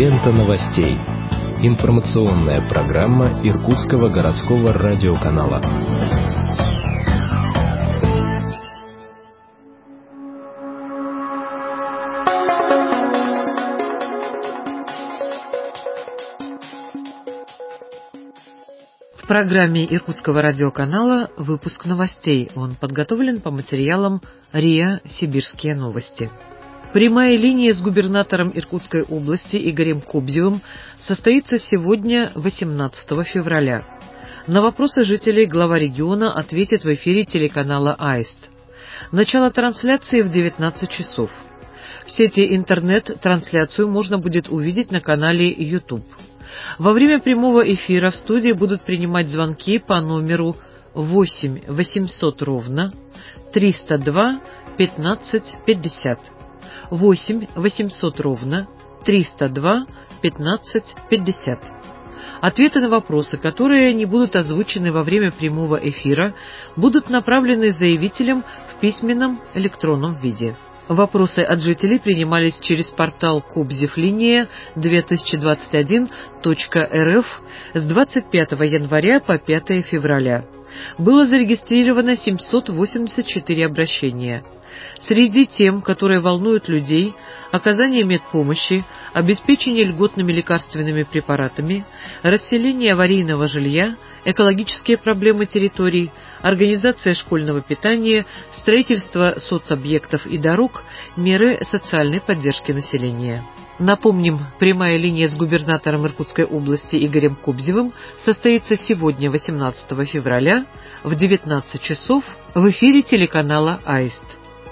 Лента новостей. Информационная программа Иркутского городского радиоканала. В программе Иркутского радиоканала выпуск новостей. Он подготовлен по материалам РИА «Сибирские новости». Прямая линия с губернатором Иркутской области Игорем Кобзевым состоится сегодня, 18 февраля. На вопросы жителей глава региона ответит в эфире телеканала «Аист». Начало трансляции в 19 часов. В сети интернет трансляцию можно будет увидеть на канале YouTube. Во время прямого эфира в студии будут принимать звонки по номеру 8 800 ровно 302 15 50. 8 800 ровно 302 15 50. Ответы на вопросы, которые не будут озвучены во время прямого эфира, будут направлены заявителям в письменном электронном виде. Вопросы от жителей принимались через портал kobzevliния2021.rf с 25 января по 5 февраля. Было зарегистрировано 784 обращения. Среди тем, которые волнуют людей, оказание медпомощи, обеспечение льготными лекарственными препаратами, расселение аварийного жилья, экологические проблемы территорий, организация школьного питания, строительство соцобъектов и дорог, меры социальной поддержки населения. Напомним, прямая линия с губернатором Иркутской области Игорем Кобзевым состоится сегодня, 18 февраля, в 19 часов в эфире телеканала «Аист».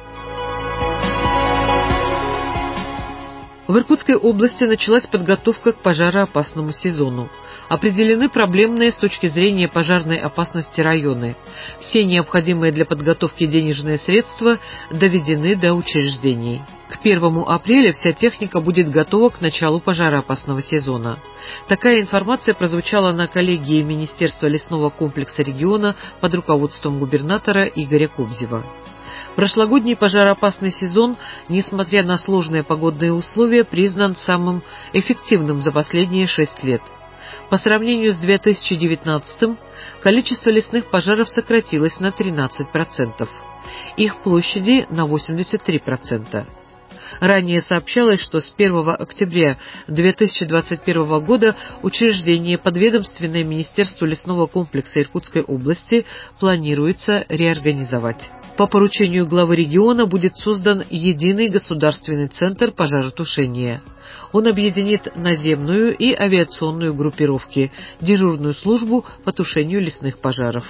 В Иркутской области началась подготовка к пожароопасному сезону. Определены проблемные с точки зрения пожарной опасности районы. Все необходимые для подготовки денежные средства доведены до учреждений. К 1 апреля вся техника будет готова к началу пожароопасного сезона. Такая информация прозвучала на коллегии Министерства лесного комплекса региона под руководством губернатора Игоря Кобзева. Прошлогодний пожароопасный сезон, несмотря на сложные погодные условия, признан самым эффективным за последние 6 лет. По сравнению с 2019-м, количество лесных пожаров сократилось на 13%, их площади на 83%. Ранее сообщалось, что с 1 октября 2021 года учреждение подведомственное Министерству лесного комплекса Иркутской области планируется реорганизовать. По поручению главы региона будет создан единый государственный центр пожаротушения. Он объединит наземную и авиационную группировки, дежурную службу по тушению лесных пожаров.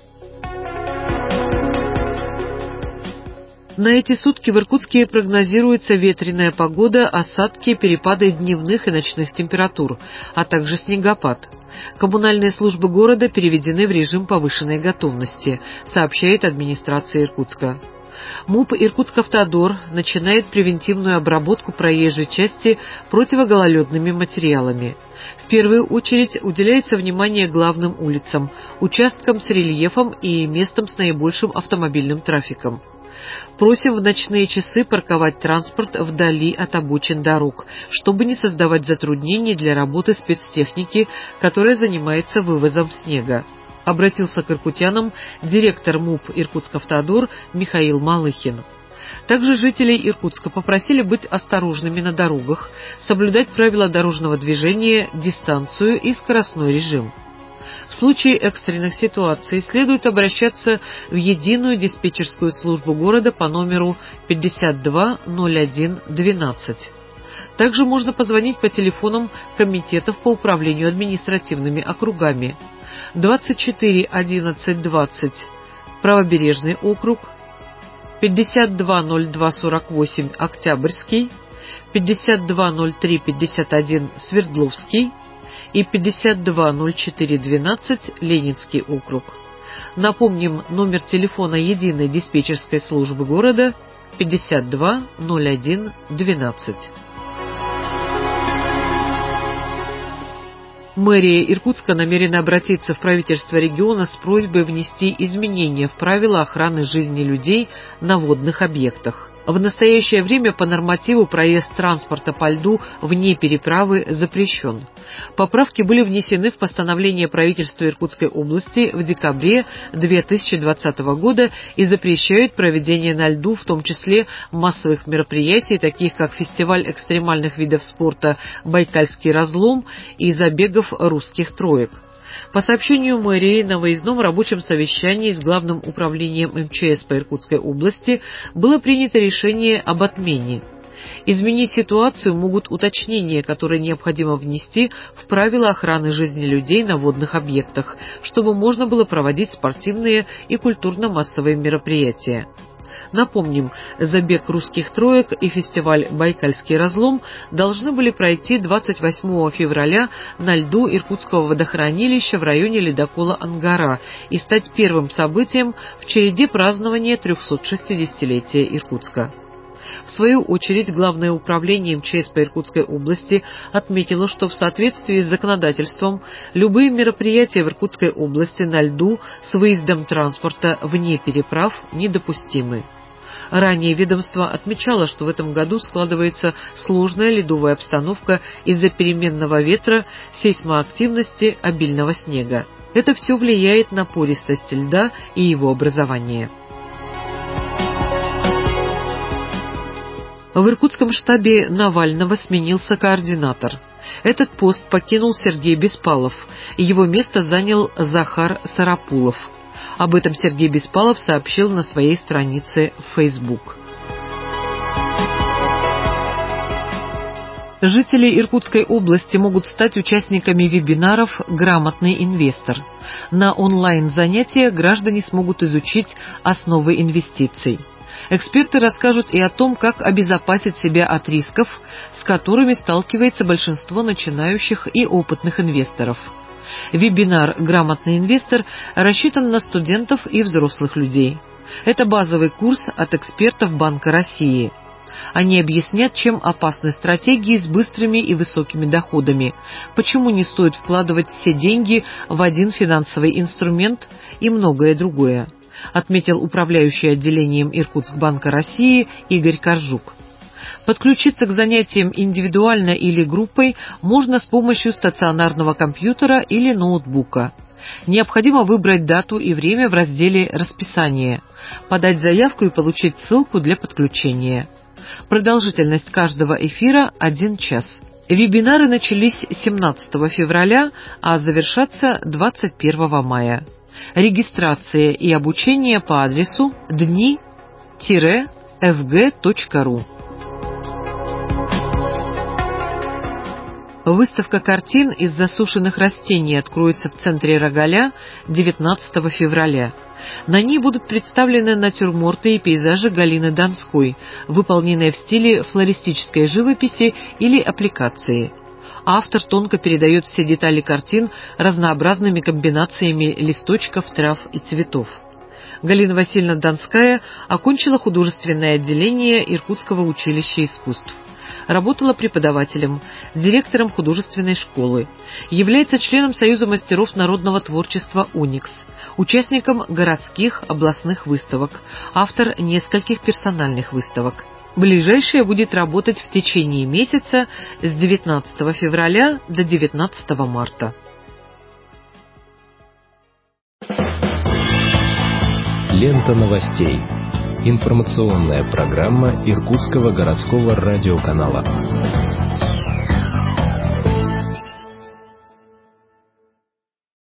На эти сутки в Иркутске прогнозируется ветреная погода, осадки, перепады дневных и ночных температур, а также снегопад. Коммунальные службы города переведены в режим повышенной готовности, сообщает администрация Иркутска. МУП «Иркутск-Автодор» начинает превентивную обработку проезжей части противогололедными материалами. В первую очередь уделяется внимание главным улицам, участкам с рельефом и местам с наибольшим автомобильным трафиком. Просим в ночные часы парковать транспорт вдали от обочин дорог, чтобы не создавать затруднений для работы спецтехники, которая занимается вывозом снега. Обратился к иркутянам директор МУП «Иркутск-Автодор» Михаил Малыхин. Также жителей Иркутска попросили быть осторожными на дорогах, соблюдать правила дорожного движения, дистанцию и скоростной режим. В случае экстренных ситуаций следует обращаться в единую диспетчерскую службу города по номеру 520112. Также можно позвонить по телефонам комитетов по управлению административными округами: 24 11 20 Правобережный округ, 520248 Октябрьский, 520351 Свердловский и 520412 Ленинский округ. Напомним, номер телефона единой диспетчерской службы города 520112. Мэрия Иркутска намерена обратиться в правительство региона с просьбой внести изменения в правила охраны жизни людей на водных объектах. В настоящее время по нормативу проезд транспорта по льду вне переправы запрещен. Поправки были внесены в постановление правительства Иркутской области в декабре 2020 года и запрещают проведение на льду, в том числе массовых мероприятий, таких как фестиваль экстремальных видов спорта «Байкальский разлом» и забегов русских троек. По сообщению мэрии, на выездном рабочем совещании с Главным управлением МЧС по Иркутской области было принято решение об отмене. Изменить ситуацию могут уточнения, которые необходимо внести в правила охраны жизни людей на водных объектах, чтобы можно было проводить спортивные и культурно-массовые мероприятия. Напомним, забег русских троек и фестиваль «Байкальский разлом» должны были пройти 28 февраля на льду Иркутского водохранилища в районе ледокола «Ангара» и стать первым событием в череде празднования 360-летия Иркутска. В свою очередь, Главное управление МЧС по Иркутской области отметило, что в соответствии с законодательством любые мероприятия в Иркутской области на льду с выездом транспорта вне переправ недопустимы. Ранее ведомство отмечало, что в этом году складывается сложная ледовая обстановка из-за переменного ветра, сейсмоактивности, обильного снега. Это все влияет на пористость льда и его образование. В иркутском штабе Навального сменился координатор. Этот пост покинул Сергей Беспалов, и его место занял Захар Сарапулов. Об этом Сергей Беспалов сообщил на своей странице в Facebook. Жители Иркутской области могут стать участниками вебинаров «Грамотный инвестор». На онлайн-занятия граждане смогут изучить основы инвестиций. Эксперты расскажут и о том, как обезопасить себя от рисков, с которыми сталкивается большинство начинающих и опытных инвесторов. Вебинар «Грамотный инвестор» рассчитан на студентов и взрослых людей. Это базовый курс от экспертов Банка России. Они объяснят, чем опасны стратегии с быстрыми и высокими доходами, почему не стоит вкладывать все деньги в один финансовый инструмент и многое другое, отметил управляющий отделением Иркутскбанка России Игорь Коржук. Подключиться к занятиям индивидуально или группой можно с помощью стационарного компьютера или ноутбука. Необходимо выбрать дату и время в разделе «Расписание», подать заявку и получить ссылку для подключения. Продолжительность каждого эфира – 1 час. Вебинары начались 17 февраля, а завершатся 21 мая. Регистрация и обучение по адресу dni-fg.ru. Выставка картин из засушенных растений откроется в центре Рогаля 19 февраля. На ней будут представлены натюрморты и пейзажи Галины Донской, выполненные в стиле флористической живописи или аппликации. Автор тонко передает все детали картин разнообразными комбинациями листочков, трав и цветов. Галина Васильевна Донская окончила художественное отделение Иркутского училища искусств. Работала преподавателем, директором художественной школы, является членом Союза мастеров народного творчества «Уникс», участником городских, областных выставок, автор нескольких персональных выставок. Ближайшая будет работать в течение месяца с 19 февраля до 19 марта. Лента новостей. Информационная программа Иркутского городского радиоканала.